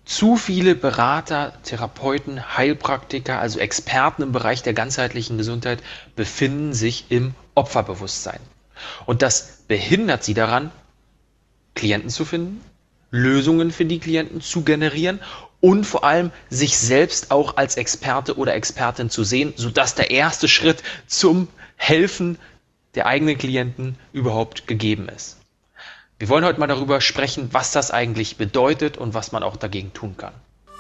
Zu viele Berater, Therapeuten, Heilpraktiker, also Experten im Bereich der ganzheitlichen Gesundheit, befinden sich im Opferbewusstsein. Und das behindert sie daran, Klienten zu finden, Lösungen für die Klienten zu generieren und vor allem sich selbst auch als Experte oder Expertin zu sehen, sodass der erste Schritt zum Helfen der eigenen Klienten überhaupt gegeben ist. Wir wollen heute mal darüber sprechen, was das eigentlich bedeutet und was man auch dagegen tun kann.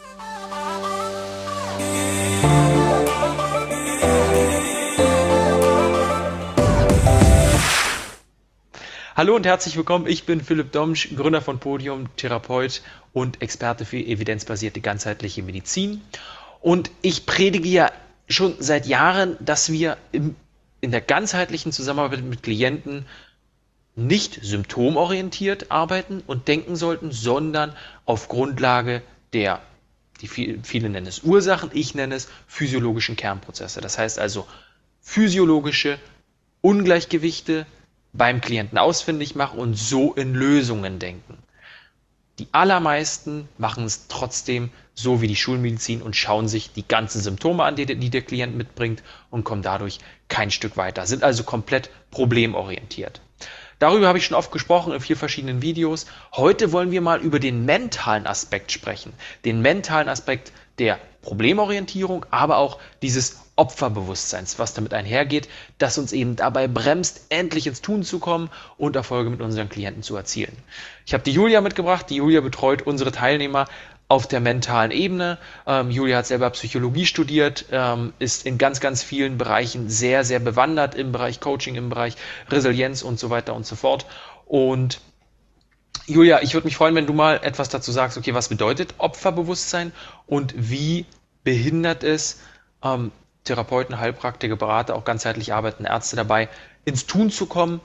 Hallo und herzlich willkommen. Ich bin Philipp Domsch, Gründer von Podium, Therapeut und Experte für evidenzbasierte ganzheitliche Medizin. Und ich predige ja schon seit Jahren, dass wir in der ganzheitlichen Zusammenarbeit mit Klienten nicht symptomorientiert arbeiten und denken sollten, sondern auf Grundlage der, viele nennen es Ursachen, ich nenne es physiologischen Kernprozesse. Das heißt also physiologische Ungleichgewichte beim Klienten ausfindig machen und so in Lösungen denken. Die allermeisten machen es trotzdem so wie die Schulmedizin und schauen sich die ganzen Symptome an, die der Klient mitbringt und kommen dadurch kein Stück weiter, sind also komplett problemorientiert. Darüber habe ich schon oft gesprochen in 4 verschiedenen Videos. Heute wollen wir mal über den mentalen Aspekt sprechen. Den mentalen Aspekt der Problemorientierung, aber auch dieses Opferbewusstseins, was damit einhergeht, das uns eben dabei bremst, endlich ins Tun zu kommen und Erfolge mit unseren Klienten zu erzielen. Ich habe die Julia mitgebracht. Die Julia betreut unsere Teilnehmer auf der mentalen Ebene. Julia hat selber Psychologie studiert, ist in ganz, ganz vielen Bereichen sehr, sehr bewandert im Bereich Coaching, im Bereich Resilienz und so weiter und so fort. Und Julia, ich würde mich freuen, wenn du mal etwas dazu sagst, okay, was bedeutet Opferbewusstsein und wie behindert es Therapeuten, Heilpraktiker, Berater, auch ganzheitlich arbeitende Ärzte dabei, ins Tun zu kommen,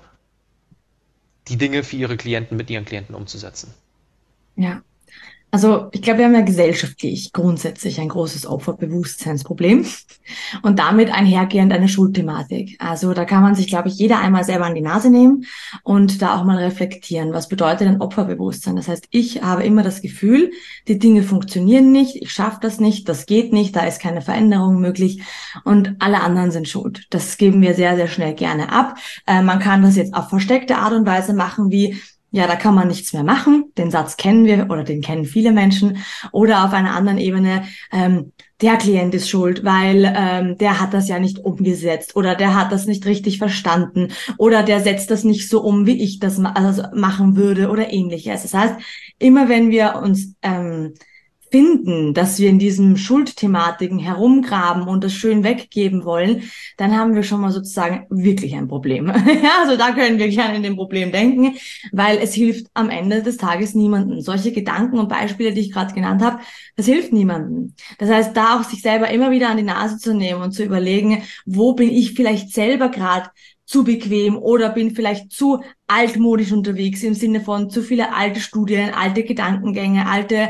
die Dinge für ihre Klienten mit ihren Klienten umzusetzen. Ja, also ich glaube, wir haben ja gesellschaftlich grundsätzlich ein großes Opferbewusstseinsproblem und damit einhergehend eine Schuldthematik. Also da kann man sich, glaube ich, jeder einmal selber an die Nase nehmen und da auch mal reflektieren. Was bedeutet ein Opferbewusstsein? Das heißt, ich habe immer das Gefühl, die Dinge funktionieren nicht, ich schaffe das nicht, das geht nicht, da ist keine Veränderung möglich und alle anderen sind schuld. Das geben wir sehr, sehr schnell gerne ab. Man kann das jetzt auf versteckte Art und Weise machen, wie ja, da kann man nichts mehr machen. Den Satz kennen wir oder den kennen viele Menschen. Oder auf einer anderen Ebene, der Klient ist schuld, weil der hat das ja nicht umgesetzt oder der hat das nicht richtig verstanden oder der setzt das nicht so um, wie ich das machen würde oder ähnliches. Das heißt, immer wenn wir uns finden, dass wir in diesen Schuldthematiken herumgraben und das schön weggeben wollen, dann haben wir schon mal sozusagen wirklich ein Problem. Ja, also da können wir gerne in dem Problem denken, weil es hilft am Ende des Tages niemandem. Solche Gedanken und Beispiele, die ich gerade genannt habe, das hilft niemandem. Das heißt, da auch sich selber immer wieder an die Nase zu nehmen und zu überlegen, wo bin ich vielleicht selber gerade zu bequem oder bin vielleicht zu altmodisch unterwegs im Sinne von zu viele alte Studien, alte Gedankengänge,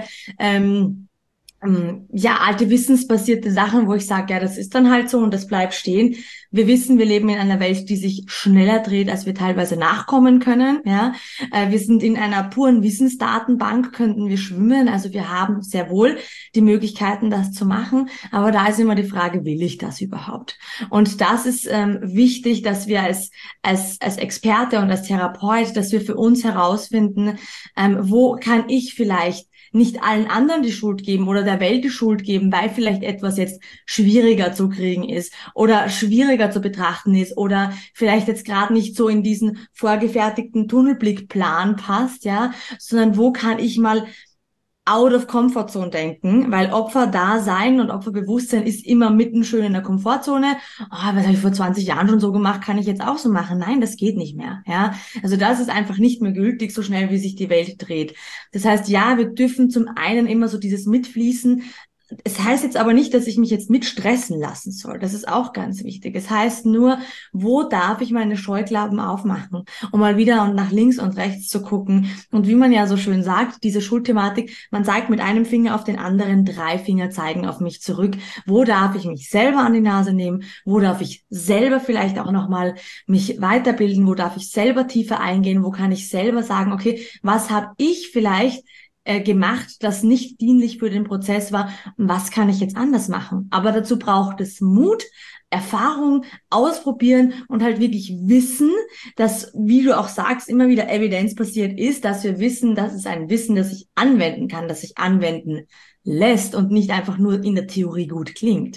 alte wissensbasierte Sachen, wo ich sage, ja, das ist dann halt so und das bleibt stehen. Wir wissen, wir leben in einer Welt, die sich schneller dreht, als wir teilweise nachkommen können. Ja, wir sind in einer puren Wissensdatenbank, könnten wir schwimmen. Also wir haben sehr wohl die Möglichkeiten, das zu machen. Aber da ist immer die Frage, will ich das überhaupt? Und das ist wichtig, dass wir als Experte und als Therapeut, dass wir für uns herausfinden, wo kann ich vielleicht nicht allen anderen die Schuld geben oder der Welt die Schuld geben, weil vielleicht etwas jetzt schwieriger zu kriegen ist oder schwieriger zu betrachten ist oder vielleicht jetzt gerade nicht so in diesen vorgefertigten Tunnelblickplan passt, ja, sondern wo kann ich mal out of comfort zone denken, weil Opferdasein und Opferbewusstsein ist immer mitten schön in der Komfortzone. Oh, was habe ich vor 20 Jahren schon so gemacht, kann ich jetzt auch so machen? Nein, das geht nicht mehr. Ja, also das ist einfach nicht mehr gültig, so schnell wie sich die Welt dreht. Das heißt, ja, wir dürfen zum einen immer so dieses Mitfließen. Es heißt jetzt aber nicht, dass ich mich jetzt mitstressen lassen soll. Das ist auch ganz wichtig. Es heißt nur, wo darf ich meine Scheuklappen aufmachen, um mal wieder und nach links und rechts zu gucken. Und wie man ja so schön sagt, diese Schuldthematik, man zeigt mit einem Finger auf den anderen, 3 Finger zeigen auf mich zurück. Wo darf ich mich selber an die Nase nehmen? Wo darf ich selber vielleicht auch nochmal mich weiterbilden? Wo darf ich selber tiefer eingehen? Wo kann ich selber sagen, okay, was habe ich vielleicht gemacht, das nicht dienlich für den Prozess war. Was kann ich jetzt anders machen? Aber dazu braucht es Mut, Erfahrung, ausprobieren und halt wirklich wissen, dass, wie du auch sagst, immer wieder evidenzbasiert ist, dass wir wissen, das ist ein Wissen, das ich anwenden kann, das sich anwenden lässt und nicht einfach nur in der Theorie gut klingt.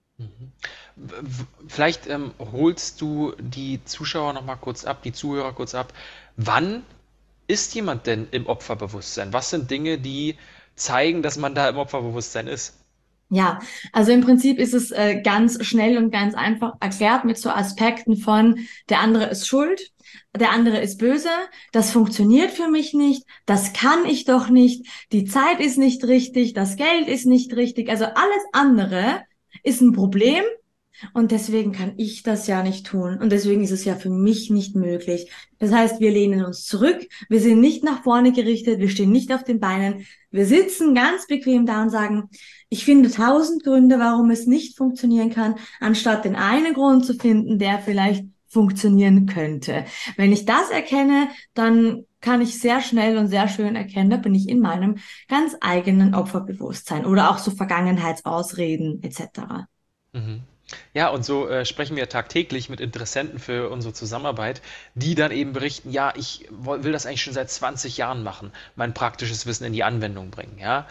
Vielleicht holst du die Zuschauer noch mal kurz ab, die Zuhörer kurz ab. Wann ist jemand denn im Opferbewusstsein? Was sind Dinge, die zeigen, dass man da im Opferbewusstsein ist? Ja, also im Prinzip ist es ganz schnell und ganz einfach erklärt mit so Aspekten von, der andere ist schuld, der andere ist böse, das funktioniert für mich nicht, das kann ich doch nicht, die Zeit ist nicht richtig, das Geld ist nicht richtig, also alles andere ist ein Problem und deswegen kann ich das ja nicht tun. Und deswegen ist es ja für mich nicht möglich. Das heißt, wir lehnen uns zurück, wir sind nicht nach vorne gerichtet, wir stehen nicht auf den Beinen, wir sitzen ganz bequem da und sagen, ich finde 1000 Gründe, warum es nicht funktionieren kann, anstatt den einen Grund zu finden, der vielleicht funktionieren könnte. Wenn ich das erkenne, dann kann ich sehr schnell und sehr schön erkennen, da bin ich in meinem ganz eigenen Opferbewusstsein oder auch so Vergangenheitsausreden etc. Mhm. Ja, und so sprechen wir tagtäglich mit Interessenten für unsere Zusammenarbeit, die dann eben berichten, ja, ich will das eigentlich schon seit 20 Jahren machen, mein praktisches Wissen in die Anwendung bringen, ja.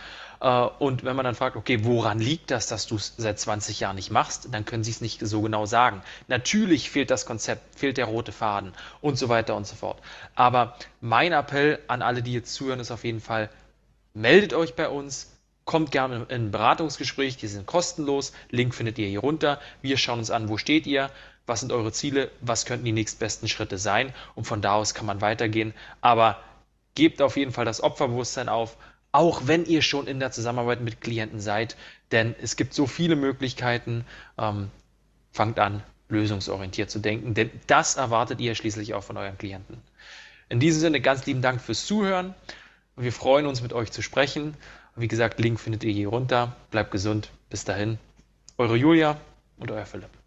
Und wenn man dann fragt, okay, woran liegt das, dass du es seit 20 Jahren nicht machst, dann können sie es nicht so genau sagen. Natürlich fehlt das Konzept, fehlt der rote Faden und so weiter und so fort. Aber mein Appell an alle, die jetzt zuhören, ist auf jeden Fall, meldet euch bei uns, kommt gerne in ein Beratungsgespräch, die sind kostenlos. Link findet ihr hier runter. Wir schauen uns an, wo steht ihr, was sind eure Ziele, was könnten die nächstbesten Schritte sein und von da aus kann man weitergehen. Aber gebt auf jeden Fall das Opferbewusstsein auf, auch wenn ihr schon in der Zusammenarbeit mit Klienten seid, denn es gibt so viele Möglichkeiten. Ähm, Fangt an, lösungsorientiert zu denken, denn das erwartet ihr schließlich auch von euren Klienten. In diesem Sinne ganz lieben Dank fürs Zuhören. Wir freuen uns, mit euch zu sprechen. Wie gesagt, Link findet ihr hier runter. Bleibt gesund. Bis dahin. Eure Julia und euer Philipp.